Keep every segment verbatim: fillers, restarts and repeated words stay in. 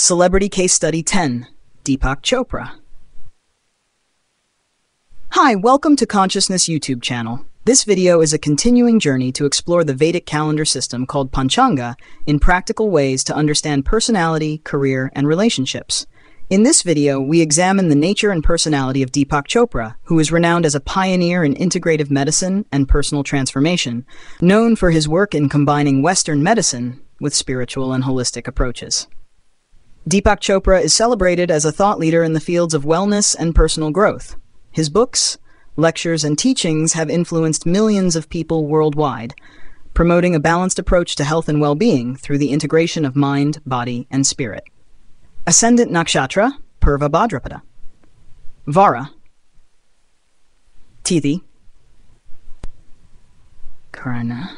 Celebrity Case Study ten, Deepak Chopra. Hi, welcome to Consciousness YouTube channel. This video is a continuing journey to explore the Vedic calendar system called Panchanga in practical ways to understand personality, career, and relationships. In this video, we examine the nature and personality of Deepak Chopra, who is renowned as a pioneer in integrative medicine and personal transformation, known for his work in combining Western medicine with spiritual and holistic approaches. Deepak Chopra is celebrated as a thought leader in the fields of wellness and personal growth. His books, lectures, and teachings have influenced millions of people worldwide, promoting a balanced approach to health and well-being through the integration of mind, body, and spirit. Ascendant Nakshatra, Purva Bhadrapada. Vara. Tithi. Karna.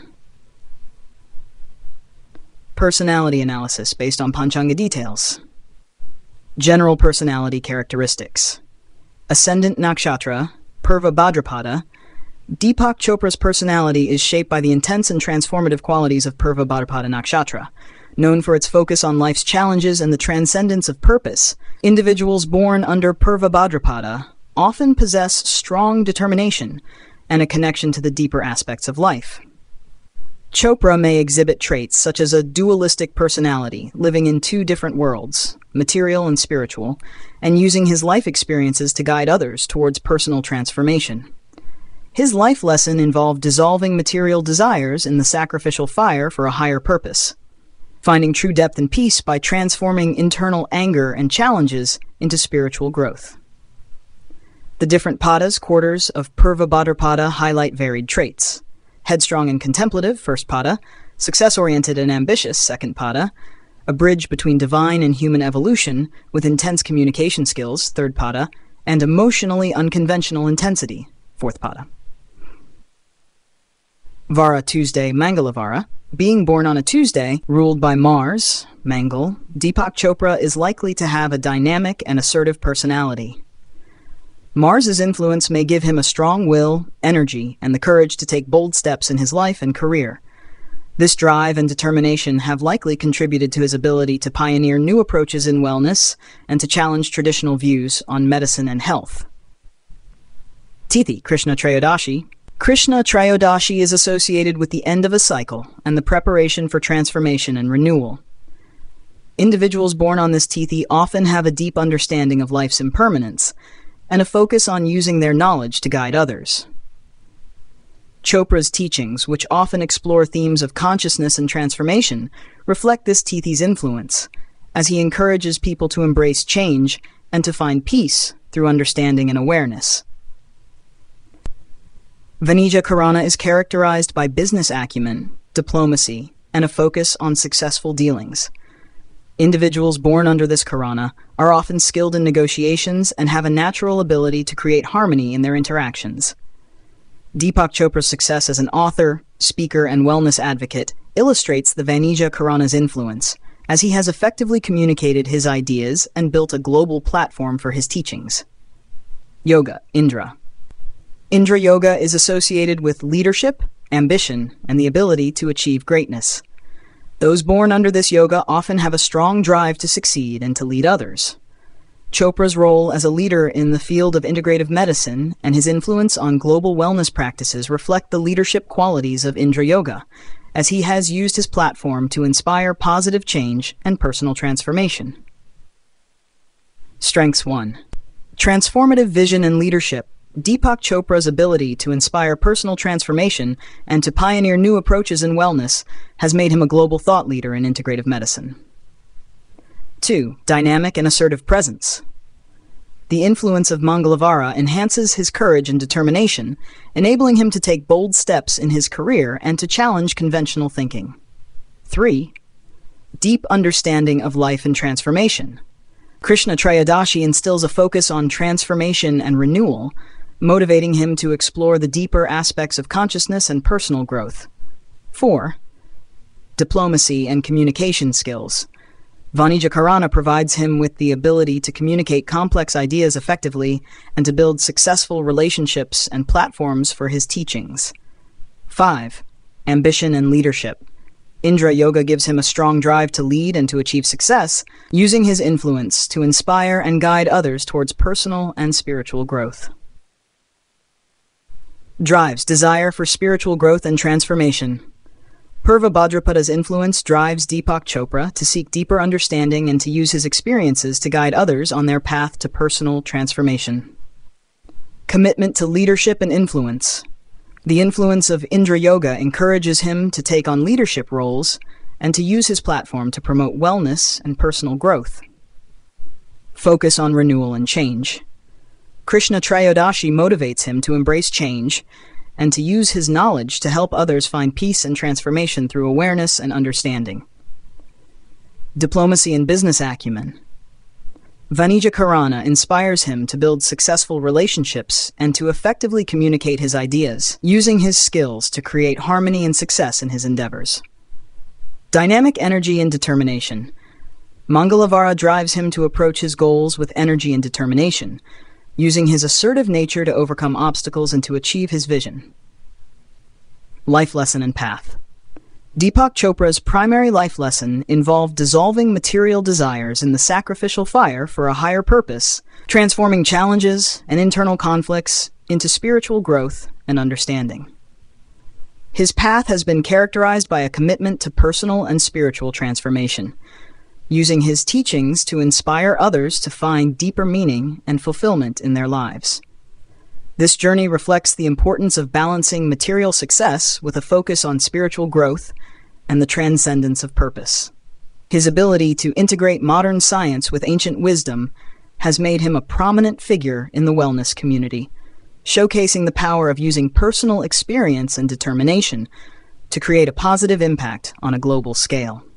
Personality analysis based on Panchanga details. General personality characteristics. Ascendant Nakshatra, Purva Bhadrapada. Deepak Chopra's personality is shaped by the intense and transformative qualities of Purva Bhadrapada Nakshatra. Known for its focus on life's challenges and the transcendence of purpose, individuals born under Purva Bhadrapada often possess strong determination and a connection to the deeper aspects of life. Chopra may exhibit traits such as a dualistic personality, living in two different worlds, material and spiritual, and using his life experiences to guide others towards personal transformation. His life lesson involved dissolving material desires in the sacrificial fire for a higher purpose, finding true depth and peace by transforming internal anger and challenges into spiritual growth. The different padas, quarters of Purva Bhadrapada highlight varied traits. Headstrong and contemplative, first pada, success-oriented and ambitious, second pada, a bridge between divine and human evolution with intense communication skills, third pada, and emotionally unconventional intensity, fourth pada. Vara Tuesday, Mangalavara. Being born on a Tuesday, ruled by Mars, Mangal, Deepak Chopra is likely to have a dynamic and assertive personality. Mars's influence may give him a strong will, energy, and the courage to take bold steps in his life and career. This drive and determination have likely contributed to his ability to pioneer new approaches in wellness and to challenge traditional views on medicine and health. Tithi, Krishna Trayodashi. Krishna Trayodashi is associated with the end of a cycle and the preparation for transformation and renewal. Individuals born on this Tithi often have a deep understanding of life's impermanence and a focus on using their knowledge to guide others. Chopra's teachings, which often explore themes of consciousness and transformation, reflect this Tithi's influence, as he encourages people to embrace change and to find peace through understanding and awareness. Vanija Karana is characterized by business acumen, diplomacy, and a focus on successful dealings. Individuals born under this Karana are often skilled in negotiations and have a natural ability to create harmony in their interactions. Deepak Chopra's success as an author, speaker, and wellness advocate illustrates the Vanija Karana's influence, as he has effectively communicated his ideas and built a global platform for his teachings. Yoga, Indra. Indra Yoga is associated with leadership, ambition, and the ability to achieve greatness. Those born under this yoga often have a strong drive to succeed and to lead others. Chopra's role as a leader in the field of integrative medicine and his influence on global wellness practices reflect the leadership qualities of Indra Yoga, as he has used his platform to inspire positive change and personal transformation. Strengths one. Transformative vision and leadership. Deepak Chopra's ability to inspire personal transformation and to pioneer new approaches in wellness has made him a global thought leader in integrative medicine. two. Dynamic and assertive presence. The influence of Mangalavara enhances his courage and determination, enabling him to take bold steps in his career and to challenge conventional thinking. three. Deep understanding of life and transformation. Krishna Trayodashi instills a focus on transformation and renewal, motivating him to explore the deeper aspects of consciousness and personal growth. four. Diplomacy and communication skills. Vanija Karana provides him with the ability to communicate complex ideas effectively and to build successful relationships and platforms for his teachings. five. Ambition and leadership. Indra Yoga gives him a strong drive to lead and to achieve success, using his influence to inspire and guide others towards personal and spiritual growth. Drives desire for spiritual growth and transformation. Purva Bhadrapada's influence drives Deepak Chopra to seek deeper understanding and to use his experiences to guide others on their path to personal transformation. Commitment to leadership and influence. The influence of Indra Yoga encourages him to take on leadership roles and to use his platform to promote wellness and personal growth. Focus on renewal and change. Krishna Trayodashi motivates him to embrace change and to use his knowledge to help others find peace and transformation through awareness and understanding. Diplomacy and business acumen. Vanija Karana inspires him to build successful relationships and to effectively communicate his ideas, using his skills to create harmony and success in his endeavors. Dynamic energy and determination. Mangalavara drives him to approach his goals with energy and determination, using his assertive nature to overcome obstacles and to achieve his vision. Life lesson and path. Deepak Chopra's primary life lesson involved dissolving material desires in the sacrificial fire for a higher purpose, transforming challenges and internal conflicts into spiritual growth and understanding. His path has been characterized by a commitment to personal and spiritual transformation, using his teachings to inspire others to find deeper meaning and fulfillment in their lives. This journey reflects the importance of balancing material success with a focus on spiritual growth and the transcendence of purpose. His ability to integrate modern science with ancient wisdom has made him a prominent figure in the wellness community, showcasing the power of using personal experience and determination to create a positive impact on a global scale.